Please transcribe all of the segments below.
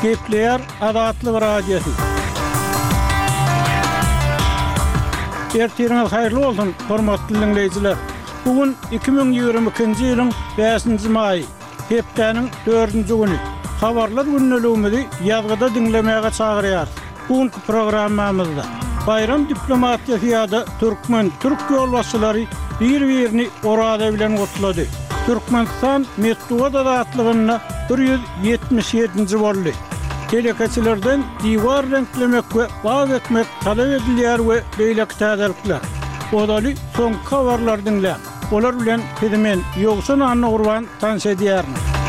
Gepleyer Adatlı Radyosu. Ertiriniz hayırlı olsun, hormatly dinleyijiler. Bugün 2022-nji ýylyň 5-nji maýy, hepdeniň 4-nji güni. Habarlar günnäligimizi ýazgyda dinlemäge çagyrýar. Bugünkü programmamyzda bayram diplomatiýasy ýa-da türkmen türk ýolbaşçylary bir-birini orada bilen gotlady. Türkmenistan Medeniýet adatlygyna 177-nji boldy. Telekaçylardan diýwar renklemek we bag etmek talap edilýär we beýlek täzelikler. Odaly soň habarlar dinlä. Olar bilen Pedmen ýogsun anna urban tanış edýär.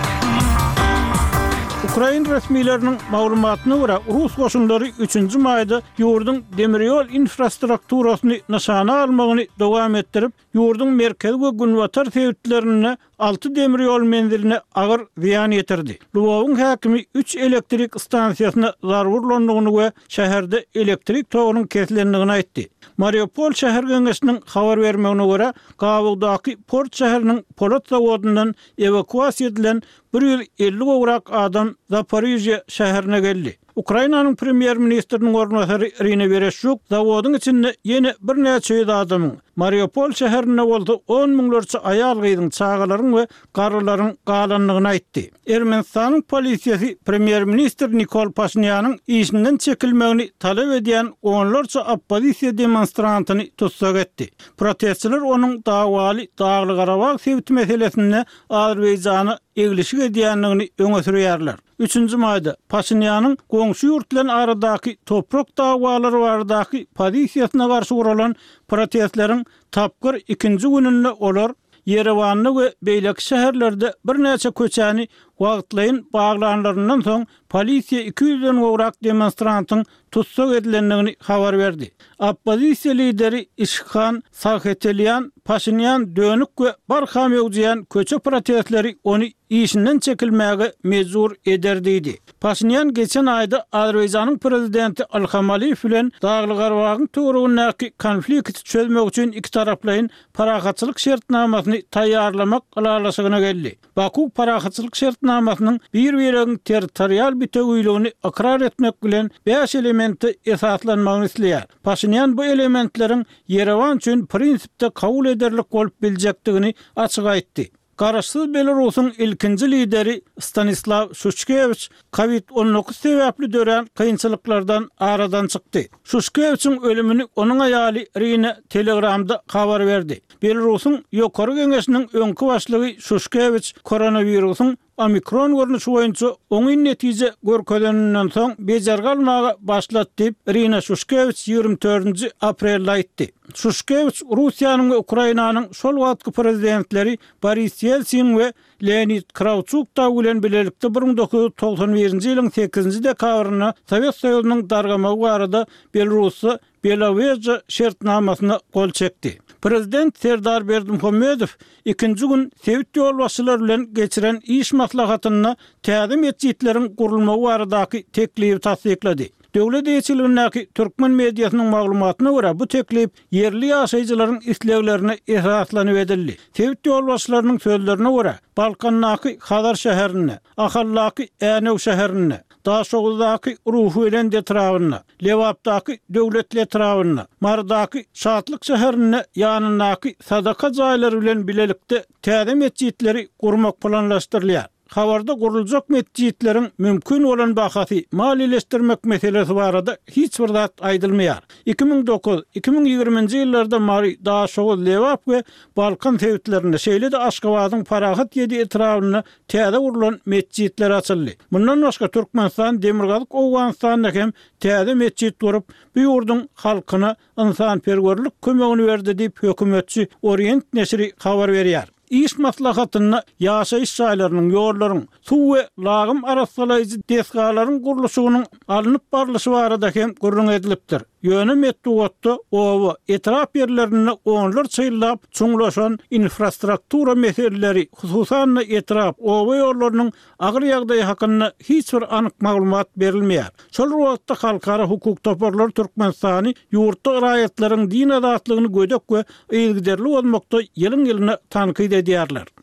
Ukraina resmiýetleriniň maglumatyna görä, Rus goşunlary 3-nji maýda ýurdun demiryol infrastrukturasyny nişana almagyny dowam etdirip, ýurdun merkezi we günwatar täwitlerini 6 demiryol menziline agyr ziýan ýetirdi. Lwowyň häkimi 3 elektrik stansiýasyna zarurlandygyny we şäherde elektrik togynyň kesilendigini aýtdy. Mariupol şäher geňeşiniň habar bermegine görä, Gabagdaky port şäheriniň polat zawodundan evakuasiýa edilen 150 gowrak adam Zaporizhye şäherine geldi. Ukrainanyň premier ministriniň ornatary Irina Vereshchuk zawodyň içinde ýene bir näçe adamyň Mariupol şäherine boldy 10 miňlerçe aýal gyýdyň çağalaryň we garrylaryň galanlygyny aýtdy. Ermenistanyň polisiýasy premier ministr Nikol Pashinyanyň işinden çekilmegini talap edýän onlarça oppozisiýa demonstrantyny tutsak etdi. Protestçiler onuň dawaly Dagly Garabag sewti meselesinde Azerbaýjany egilişik edýänligini öňe sürýärler. 3-nji maýda Pashinyanyň goňşy ýurt bilen aradaky toprak dawalary baradaky pozisiýasyna garşy guralan protestleriň tapgyr 2-nji gününde olar Yerewany we beýlek şäherlerde bir näçe köçäni wagtlaýyn baglanlaryndan soň polisiýa 200-den gowrak demonstrantyň tutsak edilendigini habar berdi. Oppozisiýa lideri Işkhan Sahetelian Pashinyan dönük we barham ýogjaýan köçe protestleri onu işinden çekilmäge mejbur ederdi. Pashinyan geçen aýda Azerbaýjanyň prezidenti Ilham Aliýew bilen Dagly Garabagyň töweregindäki konflikti çözmek üçin iki taraplaryň parahatçylyk şertnamasyny taýýarlamak galalaşygyna geldi. Baku parahatçylyk şertnamasynyň bir-biriň territorial bitegüýligini ikrar etmek bilen 5 elementi esaslanmagyny isleýär. Pashinyan bu elementleriň Yerevan üçin prinsipde kabul ederlik bolup biljekdigini açyk aýtdy. Garaşsyz Belarusyň ilkinji lideri Stanislav Shushkevich COVID-19 sebäpli dören kynçylyklardan aradan çykdy. Shushkevichiň ölümini onuň aýaly Irina Telegramda habar berdi. Belarusyň ýokary geňeşiniň öňkü başlygy Shushkevich koronawirusyň Omikron görnüşi boýunça oňy netije görkezenden soň bejergalmaga başlat diýip Irina Shushkevich 24 aprelde aýtdy. Shushkevich Russiýanyň we Ukrainanyň şol wagtky prezidentleri Boris Yeltsin we Leonid Kravchuk bilen bilelikde 1991-nji ýylyň 8-nji dekabryna Sowet Soýuzynyň dargamagy barada Belarusy Belavej şertnamasyna gol çekdi. Prezident Serdar Berdimuhammedow 2-nji gün sewit ýolbaşçylar bilen geçiren iş maslahatyna täzim etjidleriň gurulmagy baradaky teklipi tasdiklady. Döwlet ýetirligindäki türkmen mediasynyň maglumatyna görä bu teklip yerli ýaşaýjylaryň isleglerine esaslanyp edildi. Sewit ýolbaşçylarynyň sözlerine görä Balkandaky Hadar şäherine, Ahallaky Änew şäherine, Daşoğuzdaky Ruhuelen detrawyna, Lewapdaky döwlet detrawyna, Mardaky Şatlyk şäherine ýanyndaky sadaka jaýlary bilen bilelikde täzim etjidleri gurmak planlaşdyrylýar. Habarda guruljak mescitleriň mümkin bolan bahasy maliýeleşdirmek meselesi barada hiç bir zat aýdylmaýar. 2009-2020-nji ýyllarda Mari Daşoğuz Lewap we Balkan sewitlerinde şeýle-de Aşgabatyň Parahat ýedi etrawyna täze gurulan mescitler açyldy. Bundan başga Türkmenistan Demirgazyk Owganystanda hem täze mescit gurup bu ýurdun halkyna ynsanperwerlik kömegini berdi diýip hökümetçi Orient neşri habar berýär. İş maslahatyna ýaşaýyş şaýlarynyň, ýollaryň, suw we lagym arasalaýjy desgalaryň gurulşynyň alınıp barlyşy barada hem gurrun edilipdir. Ýöne Medeniýetde owa etrap ýerlerini onlar çyllap çuňlaşan infrastruktura meseleleri, hususan etrap owa ýollarynyň agyr ýagdaýy hakyna hiç bir anyk maglumat berilmeýär. Şol wagtda halkara hukuk toparlar Türkmenistany ýurtda raýatlaryň din adatlygyny gödek we ýylgyderli bolmakda ýylyň ýylyna tanqid edýärler.